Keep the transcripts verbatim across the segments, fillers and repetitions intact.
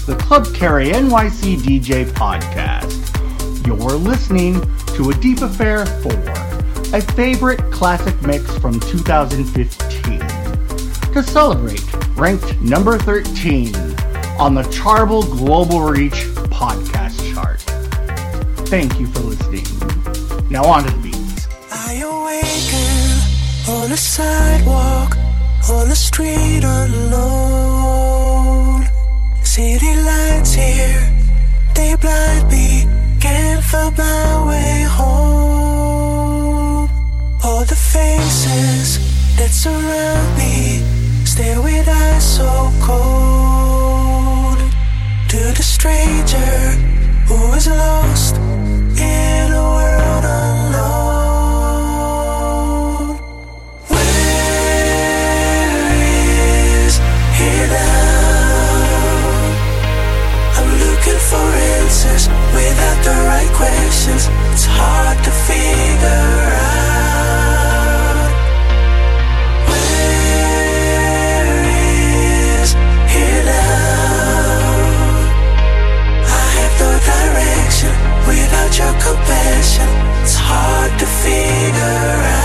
the Club Carry N Y C D J podcast. You're listening to A Deep Affair four, a favorite classic mix from two thousand fifteen. To celebrate, ranked number thirteen on the Chartable Global Reach podcast chart. Thank you for listening. Now on to the beats. I awaken on a sidewalk, on the street alone. City lights here, they blind me, can't find my way home. All the faces that surround me stare with eyes so cold. To the stranger who is lost in a world unknown. Where is he now? I'm looking for answers without the right questions. It's hard to figure out. Where is he now? I have no direction without your compassion. It's hard to figure out.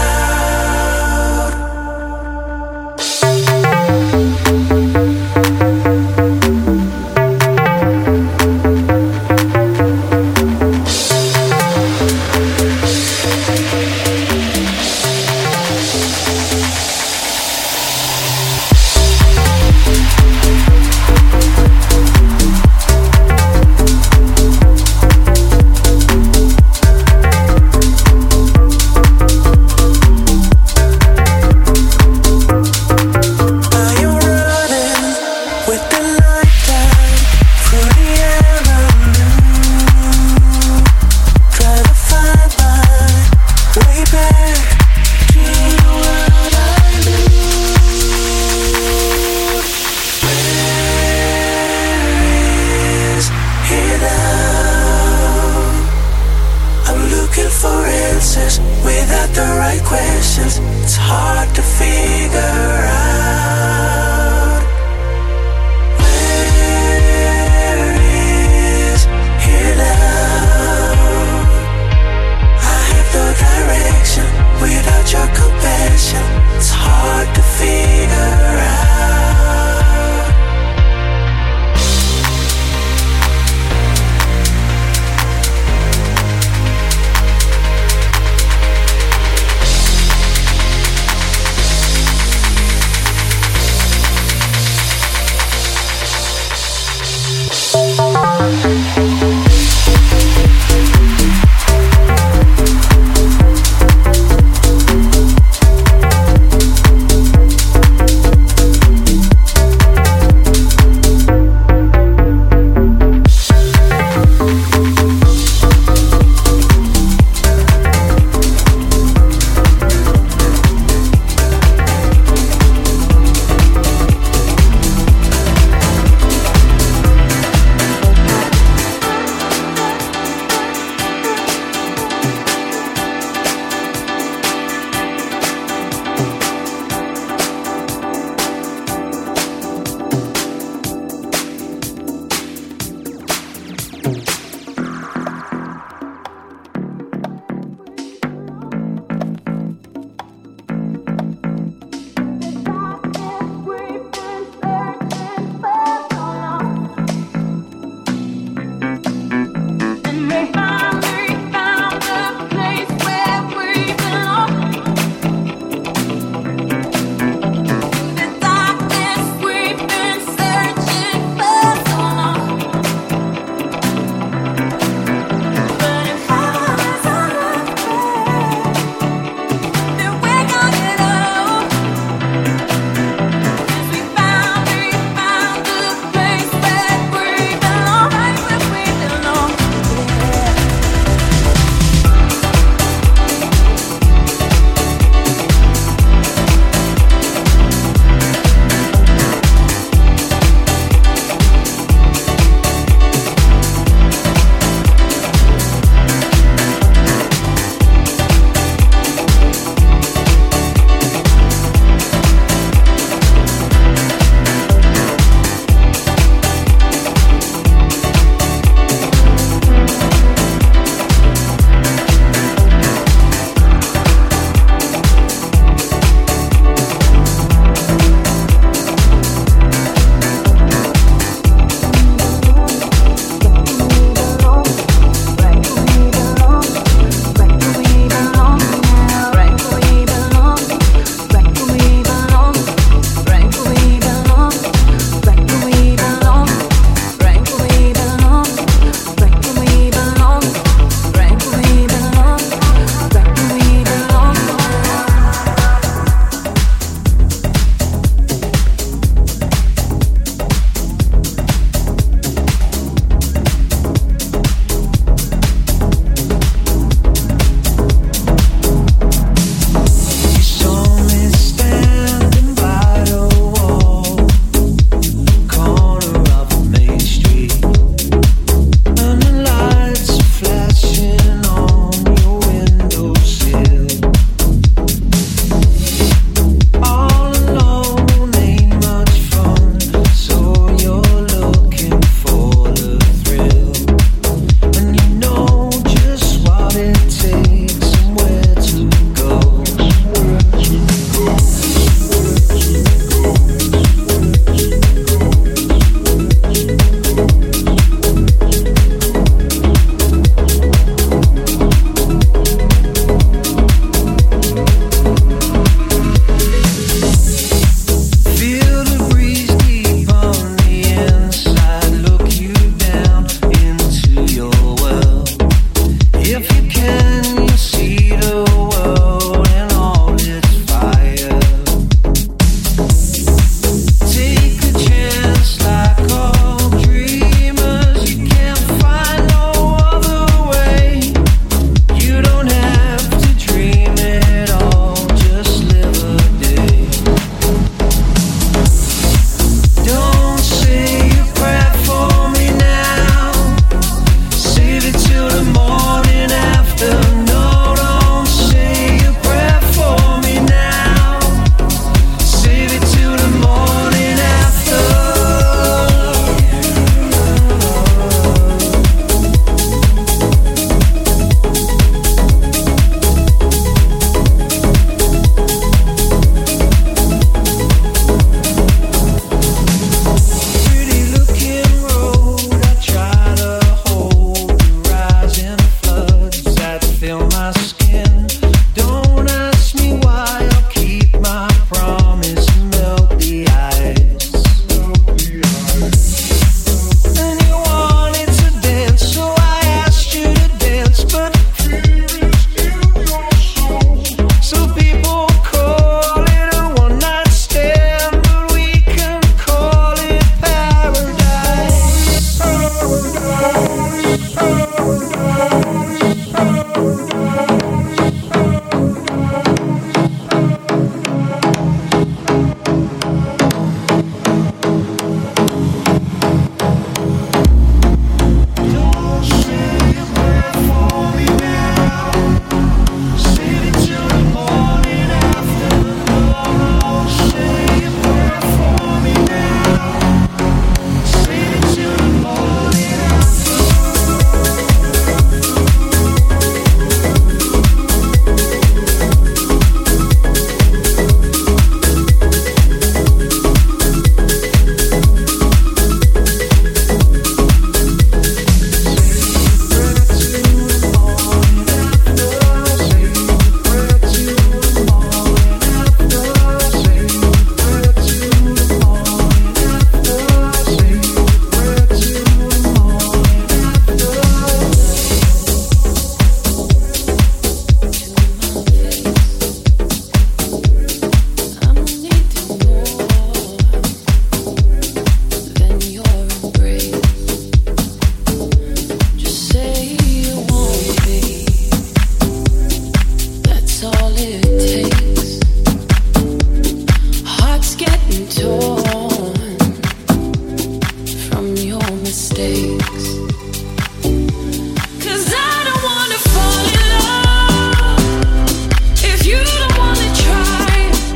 mistakes. 'Cause I don't wanna fall in love if you don't wanna try.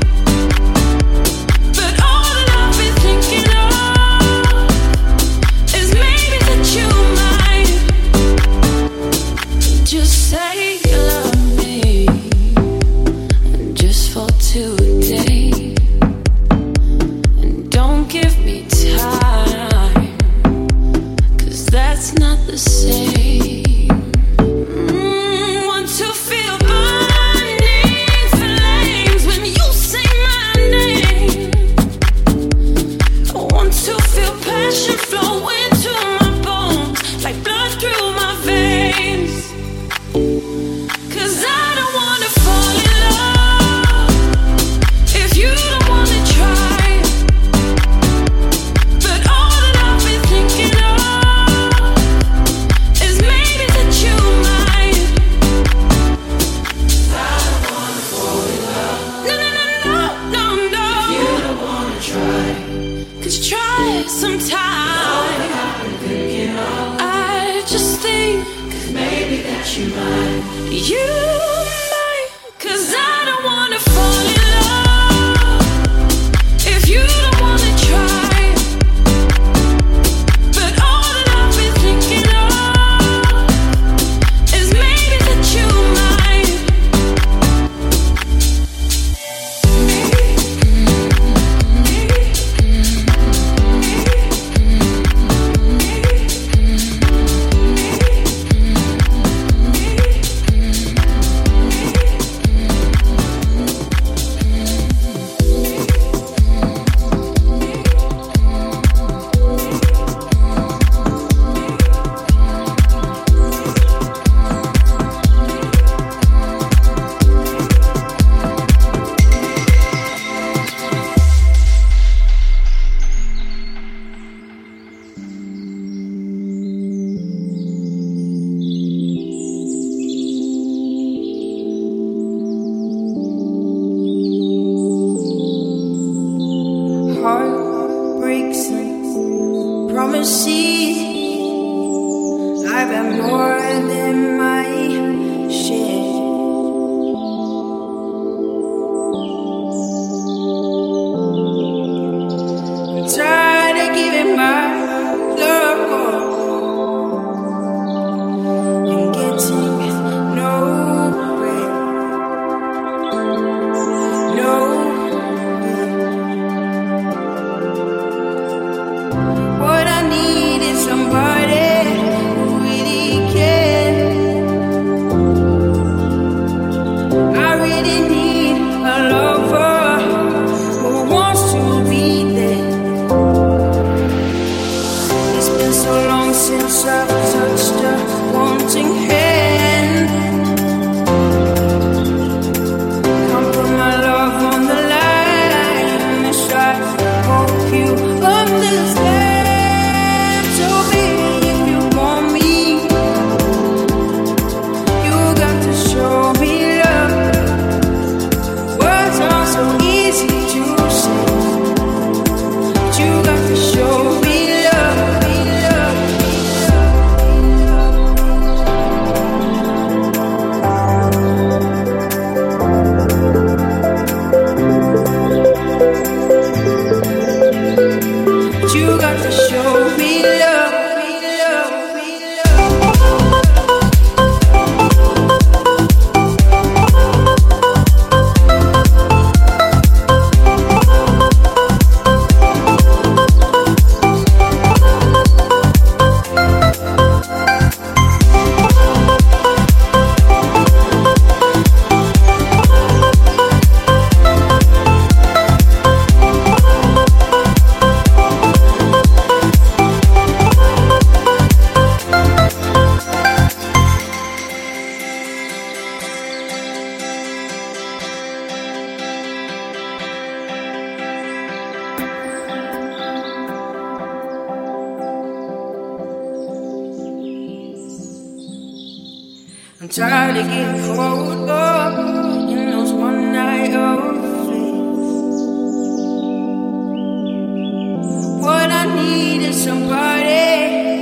But all that I've been thinking of is maybe that you might just say you love me, just for today. And don't give me time, 'cause that's not the same. Mm, want to feel burning flames when you say my name. I want to feel passion flow into my bones, like blood through my veins. 'Cause I don't wanna fall in love if you don't wanna try. But all that I've been thinking of is maybe that you might. I don't wanna fall in love. No, no, no, no, no, no. If you don't wanna try. Could you try it sometime? All that I've been thinking of, I just think, 'cause maybe that you might. You might. 'Cause I don't wanna fall in love if you don't wanna try. But all that I've been thinking of is maybe that you might. Heart breaks and promises. I've got more than my share. I'm tired of giving my love and getting nowhere. No. What I need is somebody who really cares. I really need a lover who wants to be there. It's been so long since I've touched a wanting hand. Come put my love on the line and try to hope you understand. So baby, if you want me, you got to show me love. Words are so easy to say, but you got to show me love, me love, me love. But you got to show me love, me love, me I'm tired of getting caught up in those one night affairs. What I need is somebody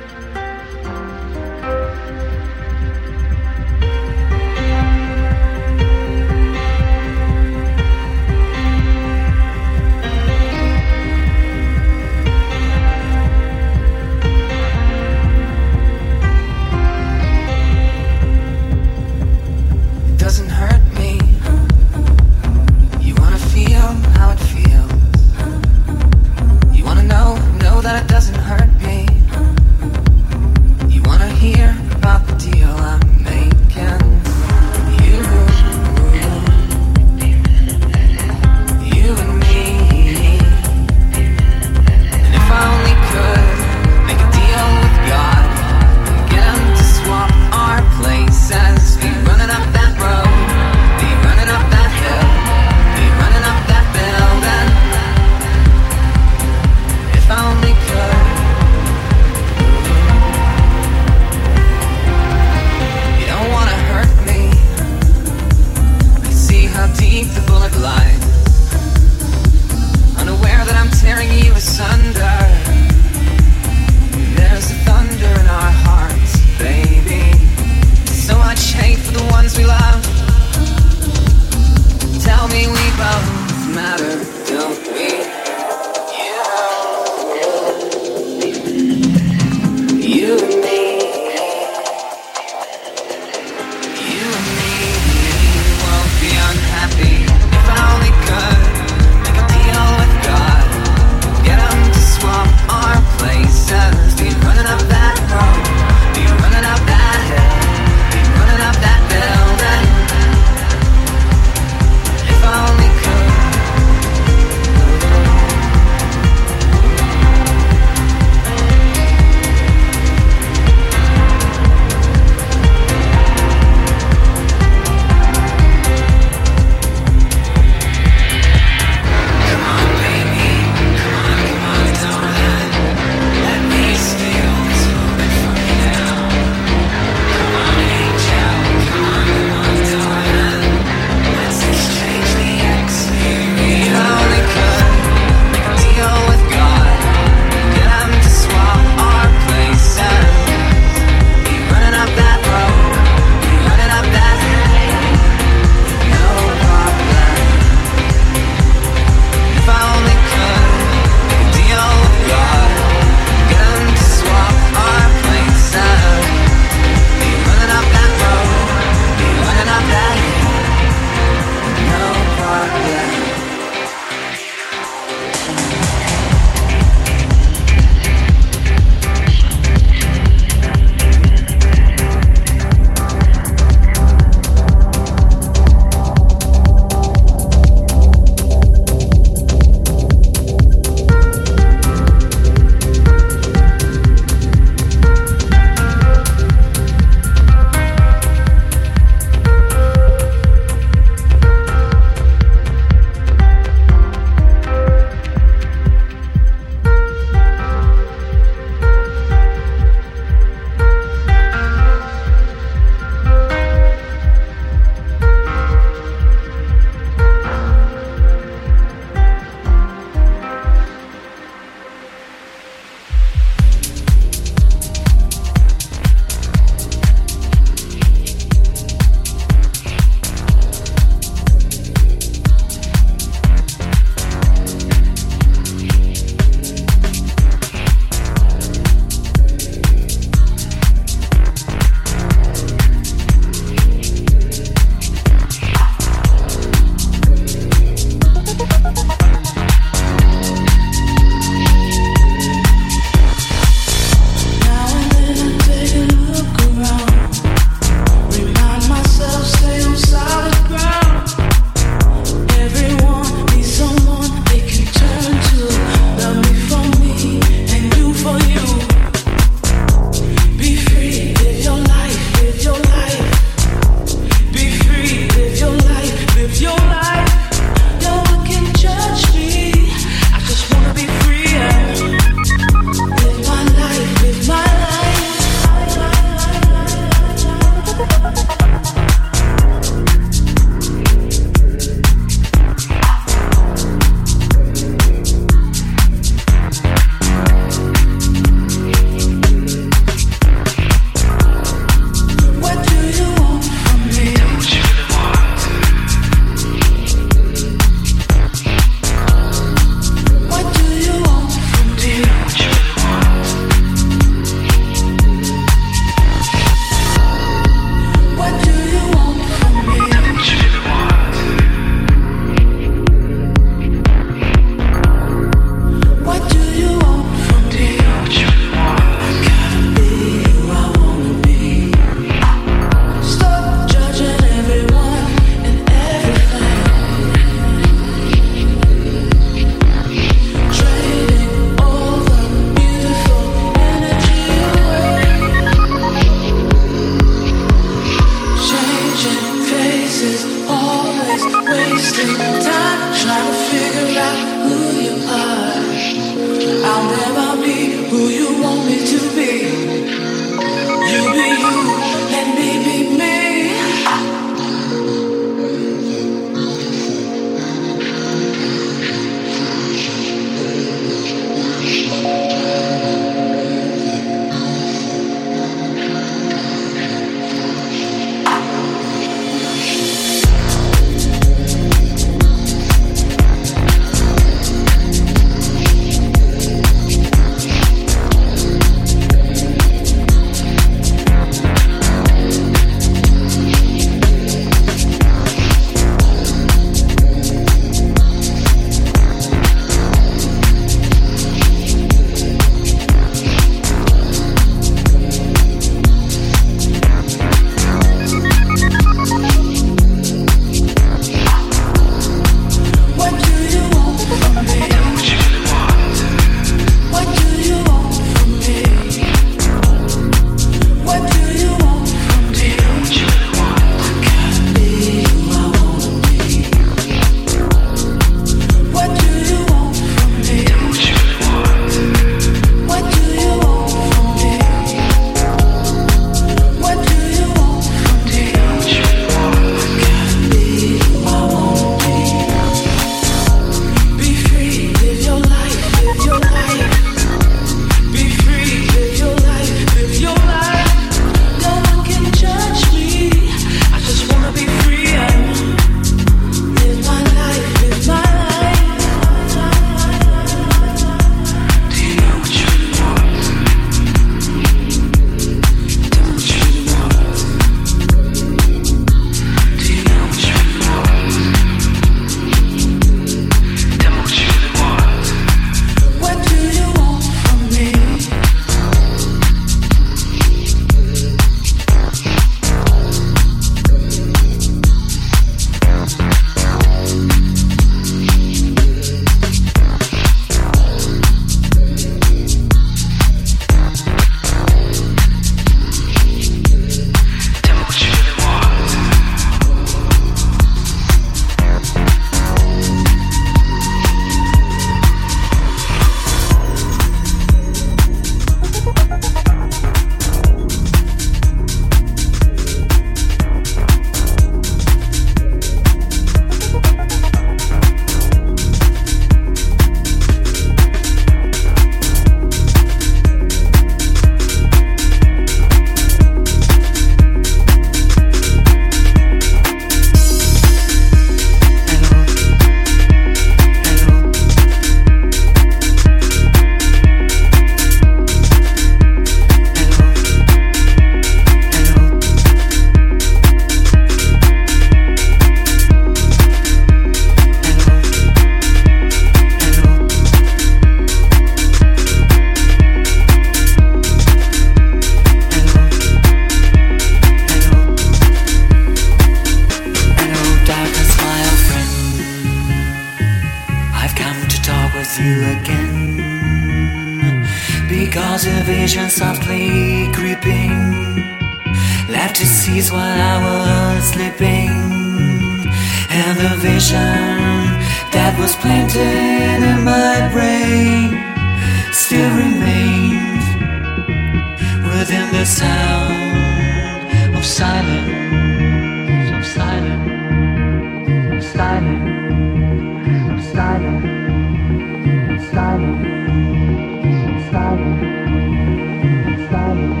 with you again, because a vision softly creeping left to seize while I was sleeping, and the vision that was planted in my brain still remains within the sound of silence, of silence, of silence, of silence, of silence, of silence, of silence.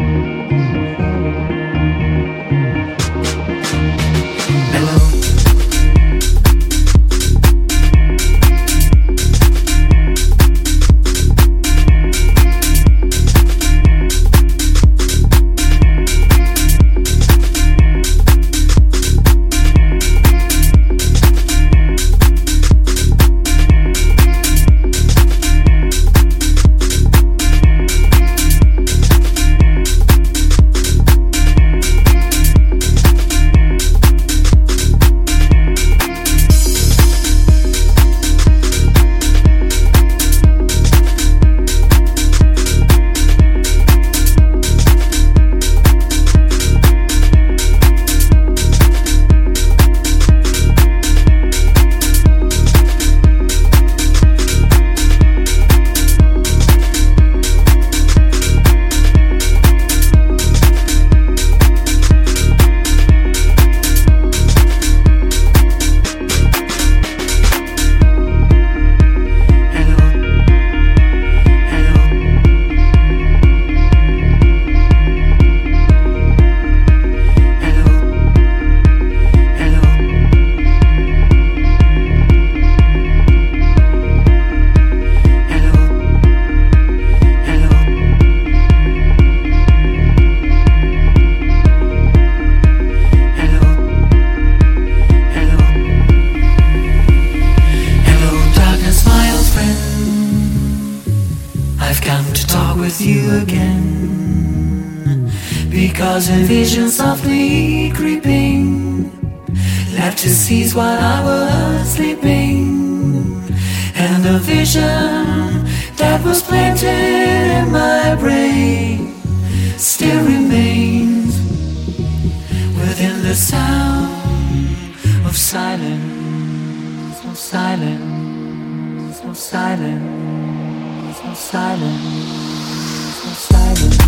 Because a vision softly creeping left to seize while I was sleeping, and the vision that was planted in my brain still remains within the sound of silence, of silence, of silence, of silence, of silence.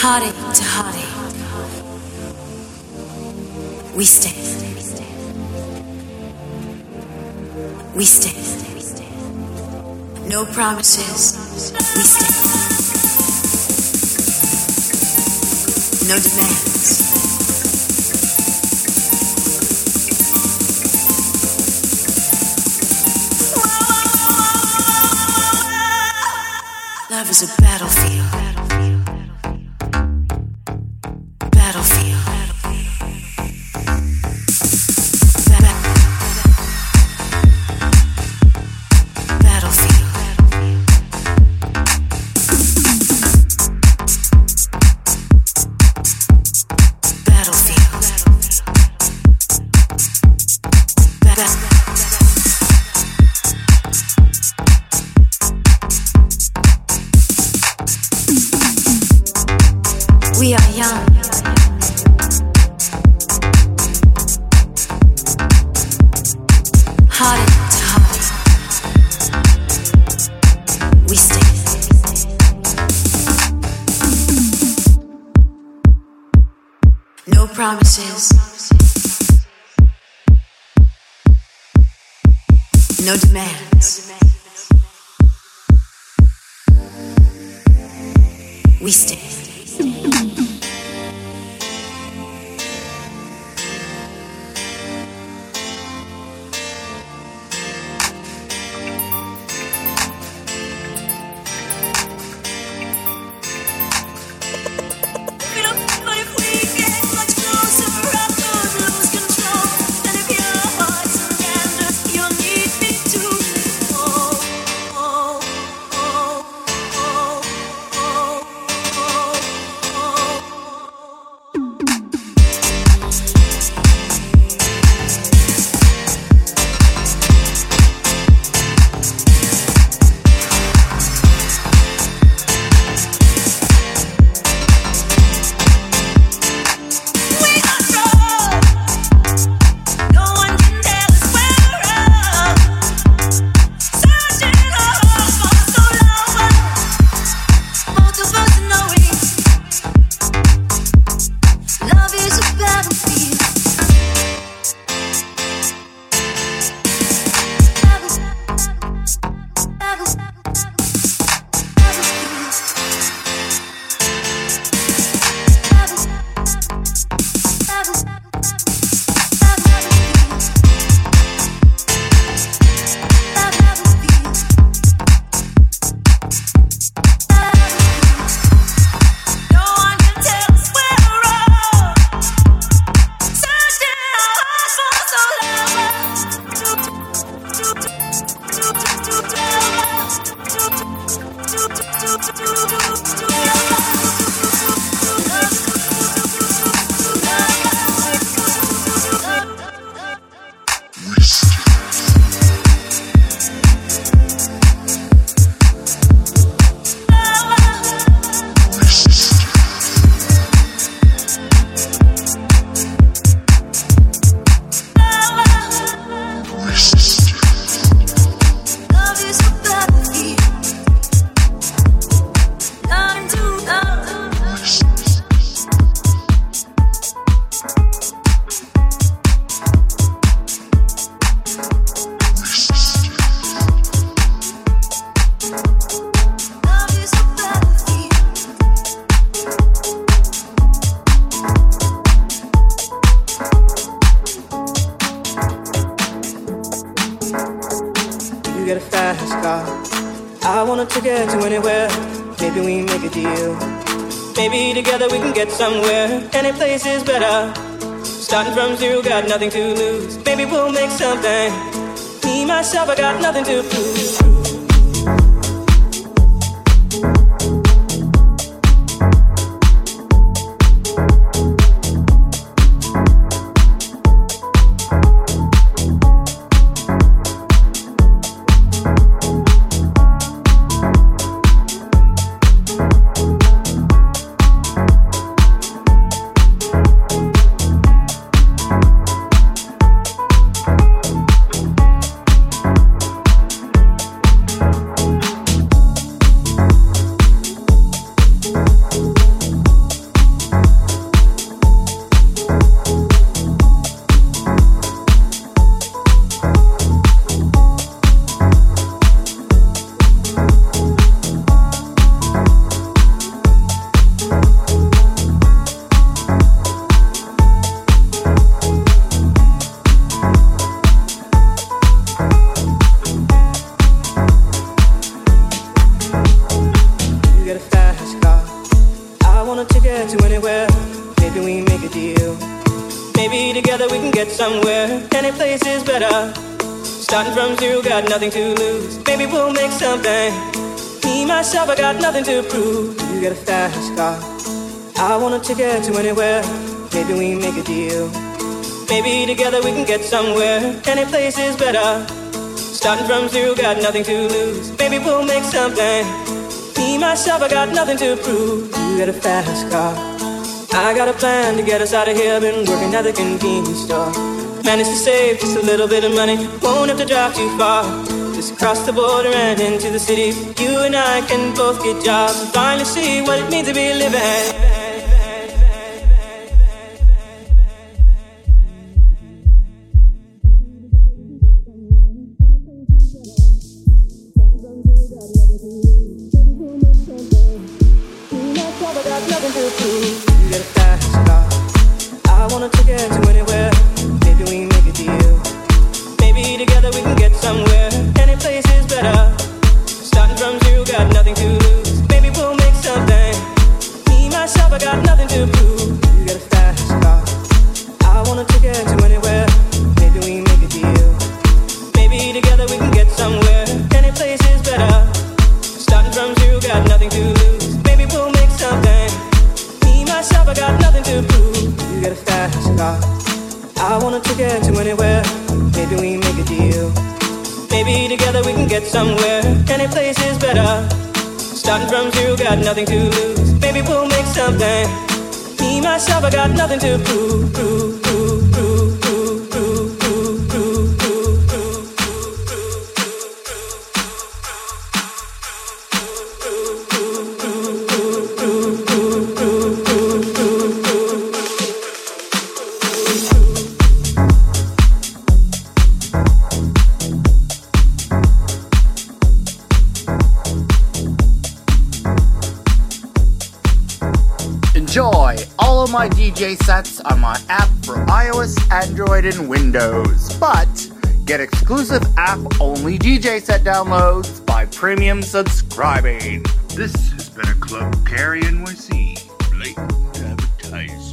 heartache to heartache, we stand. We stand. No promises, we stand. No demands. Love is a battlefield. Battlefield. We are young. Heartache to heartache, we stand. No promises, no demands. We stand. Somewhere, any place is better. Starting from zero, got nothing to lose. Maybe we'll make something. Me, myself, I got nothing to prove. together we can get somewhere. Any place is better. Starting from zero, got nothing to lose. Maybe we'll make something. Me, myself, I got nothing to prove. You got a fast car, I want a ticket to anywhere. Maybe we make a deal. Maybe together we can get somewhere. Any place is better. Starting from zero, got nothing to lose. Maybe we'll make something. Me, myself, I got nothing to prove. You got a fast car, I got a plan to get us out of here. Been working at the convenience store. Managed to save just a little bit of money. Won't have to drive too far. Just across the border and into the city. You and I can both get jobs and finally see what it means to be living. Nothing to lose. Maybe we'll make something. Me, myself, I got nothing to prove. Prove, prove, prove, prove, prove, prove, prove, prove, Enjoy all of my D J sets on my app for iOS, Android, and Windows. But get exclusive app-only D J set downloads by premium subscribing. This has been a Club Carry N Y C blatant advertisement.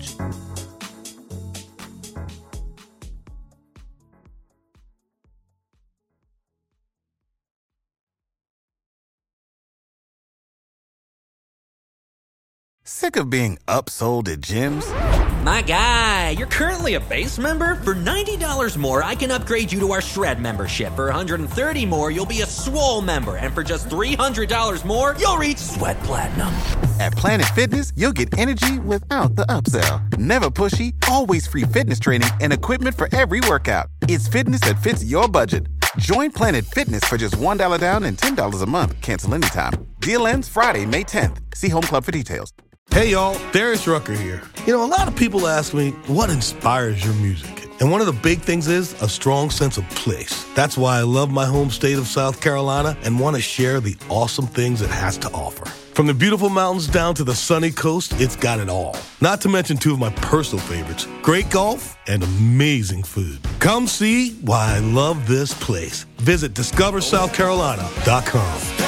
Sick of being upsold at gyms? My guy, you're currently a base member? For ninety dollars more, I can upgrade you to our Shred membership. For one hundred thirty dollars more, you'll be a Swole member. And for just three hundred dollars more, you'll reach Sweat Platinum. At Planet Fitness, you'll get energy without the upsell. Never pushy, always free fitness training and equipment for every workout. It's fitness that fits your budget. Join Planet Fitness for just one dollar down and ten dollars a month. Cancel anytime. Deal ends Friday, May tenth. See Home Club for details. Hey y'all, Darius Rucker here. You know, a lot of people ask me, what inspires your music? And one of the big things is a strong sense of place. That's why I love my home state of South Carolina and want to share the awesome things it has to offer. From the beautiful mountains down to the sunny coast, it's got it all. Not to mention two of my personal favorites, great golf and amazing food. Come see why I love this place. Visit discover south carolina dot com.